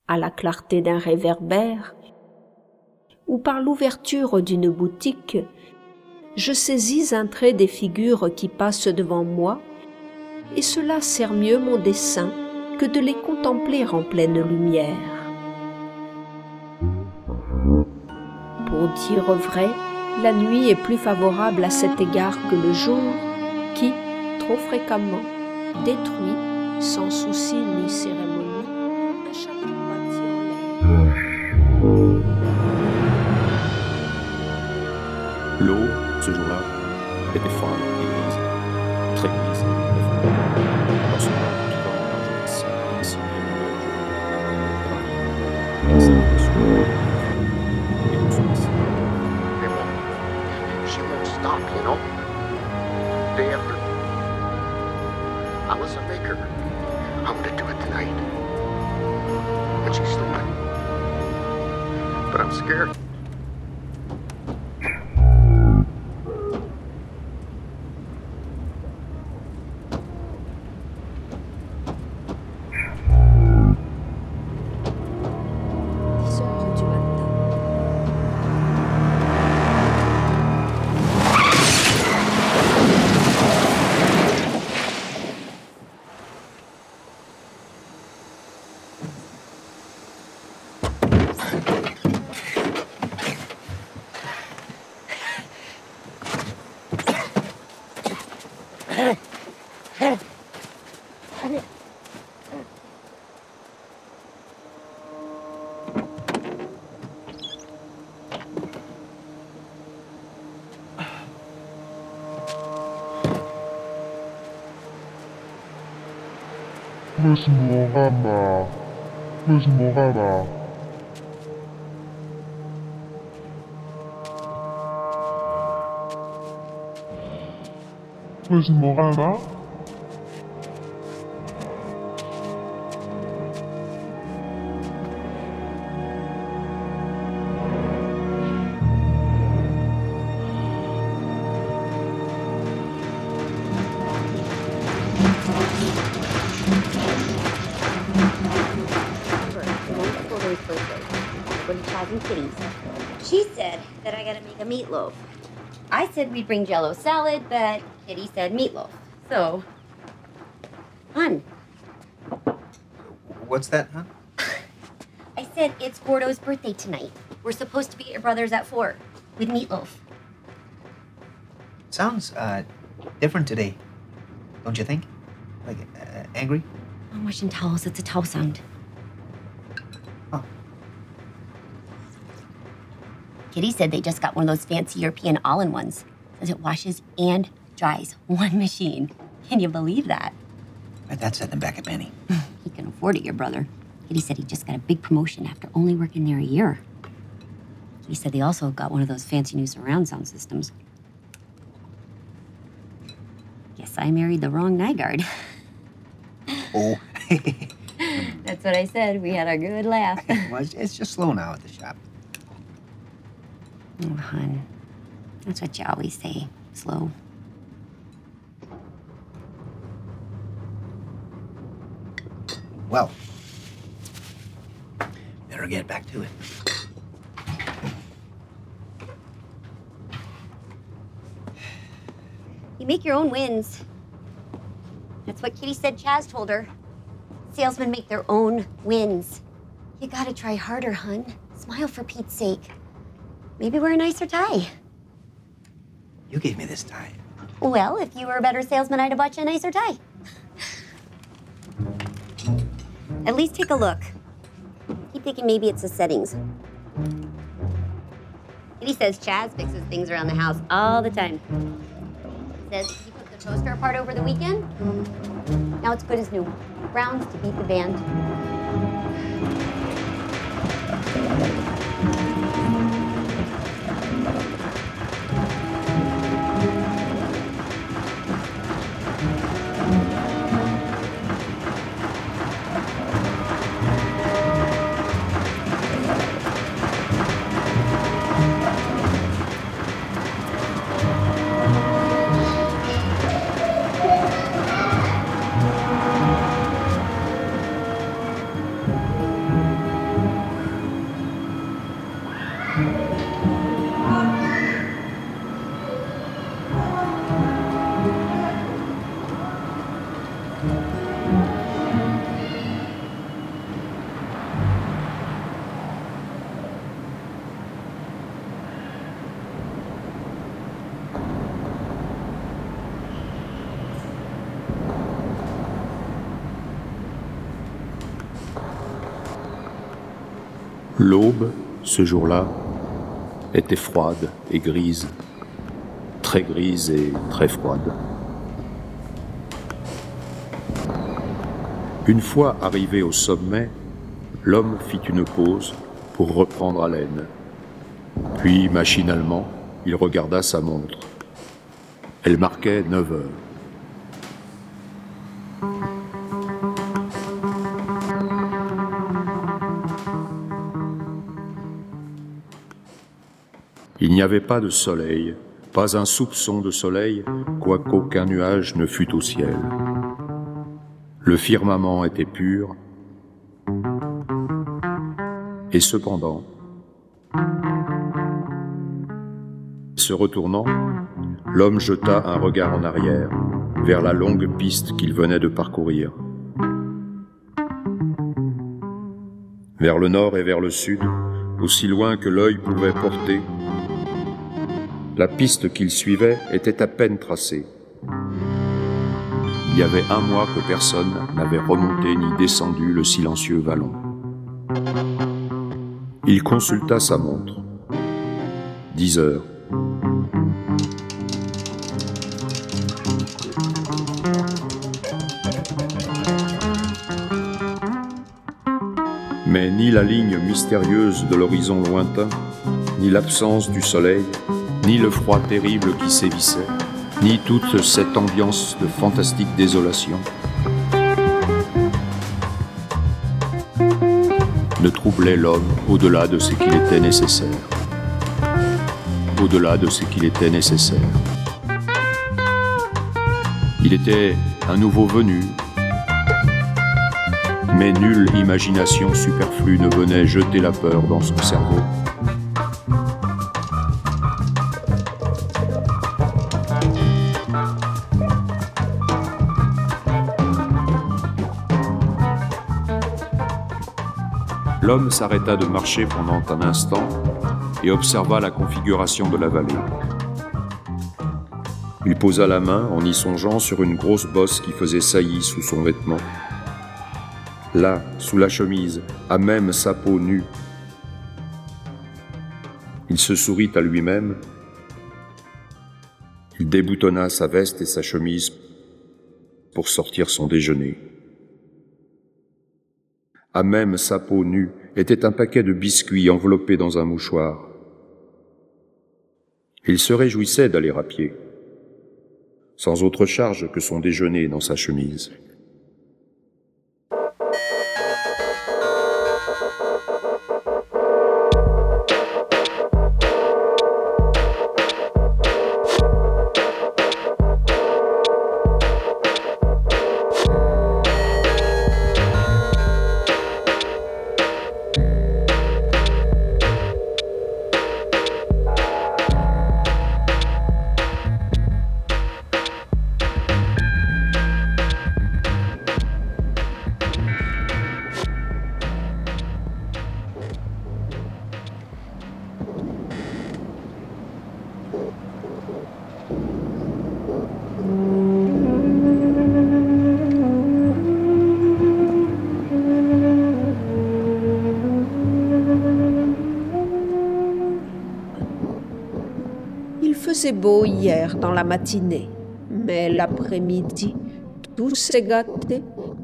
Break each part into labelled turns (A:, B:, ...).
A: à la clarté d'un réverbère, ou par l'ouverture d'une boutique, je saisis un trait des figures qui passent devant moi, et cela sert mieux mon dessin que de les contempler en pleine lumière. Pour dire vrai, la nuit est plus favorable à cet égard que le jour, qui, trop fréquemment, détruit, sans souci ni cérémonie, un château bâti en l'air.
B: L'eau, ce jour-là, était froide et grise, très grise et froide. Dans ce monde piquant par jeunesse, ainsi les nuages gravés, exaltés sur le et nous soumis.
C: She won't stop, you know. Day after. I was a maker. I'm gonna do it tonight. When she's sleeping. But I'm scared.
D: Esmeralda. Esmeralda. Esmeralda.
E: She said that I gotta make a meatloaf. I said we'd bring Jell-O salad, but Kitty said meatloaf. So, hun.
F: What's that, huh?
E: I said it's Gordo's birthday tonight. We're supposed to be at your brother's at 4 with meatloaf.
F: Sounds, different today. Don't you think? Like, angry?
E: I'm washing towels. It's a towel sound.
F: Oh.
E: Kitty said they just got one of those fancy European all-in-ones. Says it washes and dries one machine. Can you believe that?
F: Bet that's setting him back a penny.
E: He can afford it, your brother. Kitty said he just got a big promotion after only working there a year. He said they also got one of those fancy new surround sound systems. Guess I married the wrong Nygaard.
F: Oh.
E: That's what I said. We had a good laugh.
F: Well, it's just slow now at the shop.
E: Oh, hon. That's what you always say. Slow.
F: Well, better get back to it.
E: You make your own wins. That's what Kitty said Chaz told her. Salesmen make their own wins. You gotta try harder, hun. Smile for Pete's sake. Maybe wear a nicer tie.
F: You gave me this tie.
E: Well, if you were a better salesman, I'd have bought you a nicer tie. At least take a look. Keep thinking maybe it's the settings. Kitty says Chaz fixes things around the house all the time. Says he put the toaster apart over the weekend. Now it's good as new. Rounds to beat the band.
B: L'aube, ce jour-là, était froide et grise, très grise et très froide. Une fois arrivé au sommet, l'homme fit une pause pour reprendre haleine. Puis, machinalement, il regarda sa montre. Elle marquait 9 heures. Il n'y avait pas de soleil, pas un soupçon de soleil, quoiqu'aucun nuage ne fût au ciel. Le firmament était pur, et cependant, se retournant, l'homme jeta un regard en arrière, vers la longue piste qu'il venait de parcourir. Vers le nord et vers le sud, aussi loin que l'œil pouvait porter, la piste qu'il suivait était à peine tracée. Il y avait 1 mois que personne n'avait remonté ni descendu le silencieux vallon. Il consulta sa montre. 10 heures. Mais ni la ligne mystérieuse de l'horizon lointain, ni l'absence du soleil, ni le froid terrible qui sévissait, ni toute cette ambiance de fantastique désolation ne troublaient l'homme au-delà de ce qu'il était nécessaire. Au-delà de ce qu'il était nécessaire. Il était un nouveau venu, mais nulle imagination superflue ne venait jeter la peur dans son cerveau. L'homme s'arrêta de marcher pendant un instant et observa la configuration de la vallée. Il posa la main, en y songeant, sur une grosse bosse qui faisait saillie sous son vêtement. Là, sous la chemise, à même sa peau nue. Il se sourit à lui-même. Il déboutonna sa veste et sa chemise pour sortir son déjeuner. À même sa peau nue était un paquet de biscuits enveloppés dans un mouchoir. Il se réjouissait d'aller à pied, sans autre charge que son déjeuner dans sa chemise.
A: Il faisait beau hier dans la matinée, mais l'après-midi, tout s'est gâté.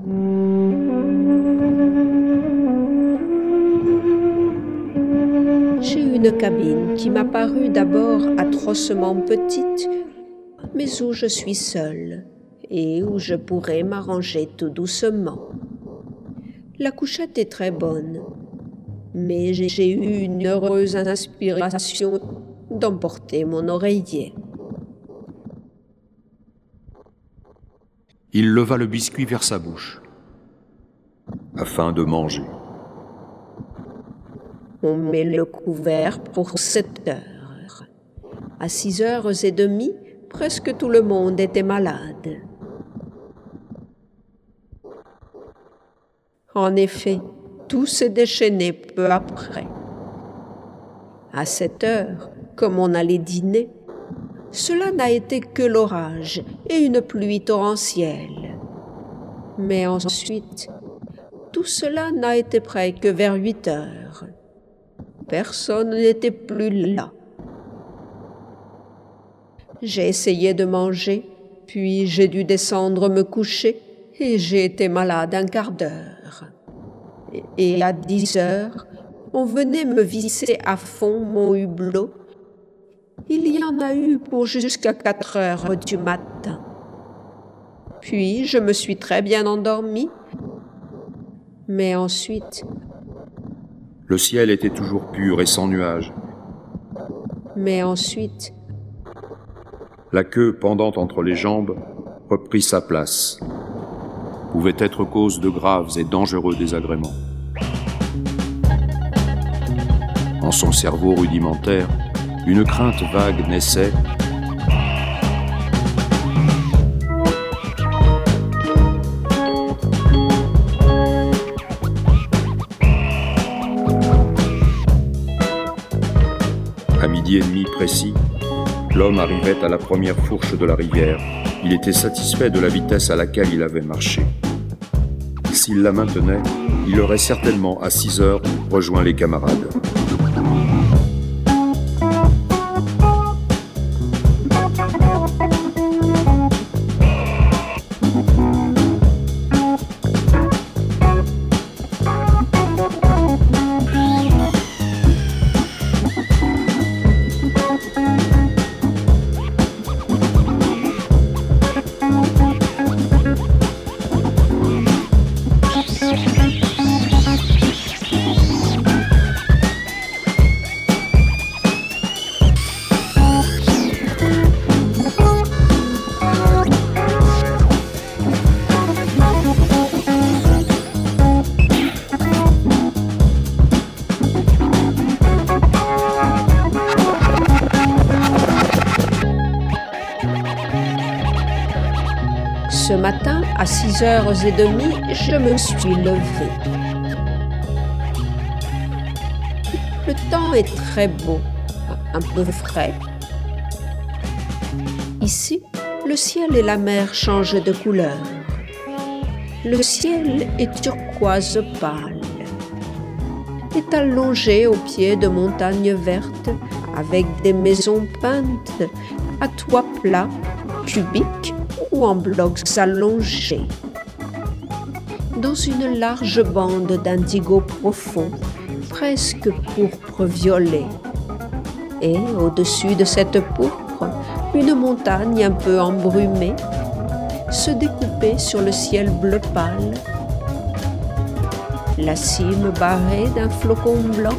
A: J'ai une cabine qui m'a paru d'abord atrocement petite, mais où je suis seule et où je pourrais m'arranger tout doucement. La couchette est très bonne, mais j'ai eu une heureuse inspiration d'emporter mon oreiller.
B: Il leva le biscuit vers sa bouche, afin de manger.
A: On met le couvert pour 7 heures. À 6h30, presque tout le monde était malade. En effet, tout s'est déchaîné peu après. À 7 heures, comme on allait dîner, cela n'a été que l'orage et une pluie torrentielle. Mais ensuite, tout cela n'a été prêt que vers 8 heures. Personne n'était plus là. J'ai essayé de manger, puis j'ai dû descendre me coucher et j'ai été malade un quart d'heure. Et à 10 heures, on venait me visser à fond mon hublot. Il y en a eu pour jusqu'à 4 heures du matin. Puis je me suis très bien endormie. Mais ensuite...
B: Le ciel était toujours pur et sans nuages.
A: Mais ensuite...
B: La queue pendant entre les jambes reprit sa place. Pouvait être cause de graves et dangereux désagréments. En son cerveau rudimentaire, une crainte vague naissait. À 12h30 précis, l'homme arrivait à la première fourche de la rivière. Il était satisfait de la vitesse à laquelle il avait marché. S'il la maintenait, il aurait certainement, à 6 heures, rejoint les camarades.
A: Ce matin, à 6h30, je me suis levée. Le temps est très beau, un peu frais. Ici, le ciel et la mer changent de couleur. Le ciel est turquoise pâle, est allongé au pied de montagnes vertes avec des maisons peintes à toit plat, cubiques ou en blocs allongés. Dans une large bande d'indigo profond, presque pourpre-violet. Et au-dessus de cette pourpre, une montagne un peu embrumée se découpait sur le ciel bleu pâle. La cime barrée d'un flocon blanc.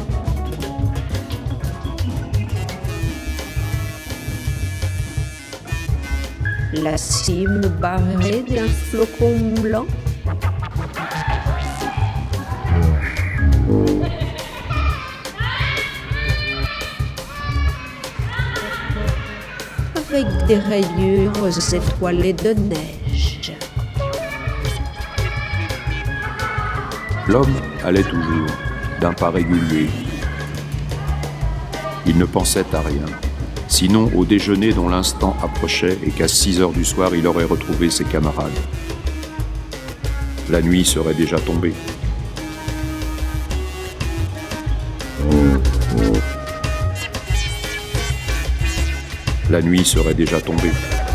A: La cime barrée d'un flocon blanc. Avec des rayures étoilées de neige.
B: L'homme allait toujours, d'un pas régulier. Il ne pensait à rien, sinon au déjeuner dont l'instant approchait et qu'à 6 heures du soir, il aurait retrouvé ses camarades. La nuit serait déjà tombée. La nuit serait déjà tombée.